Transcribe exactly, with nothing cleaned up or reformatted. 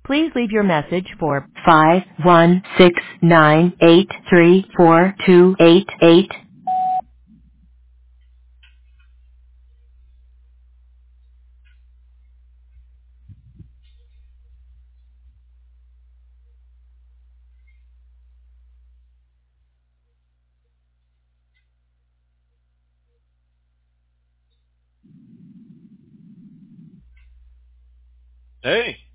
Please leave your message for five one six nine eight three four two eight eight. Hey.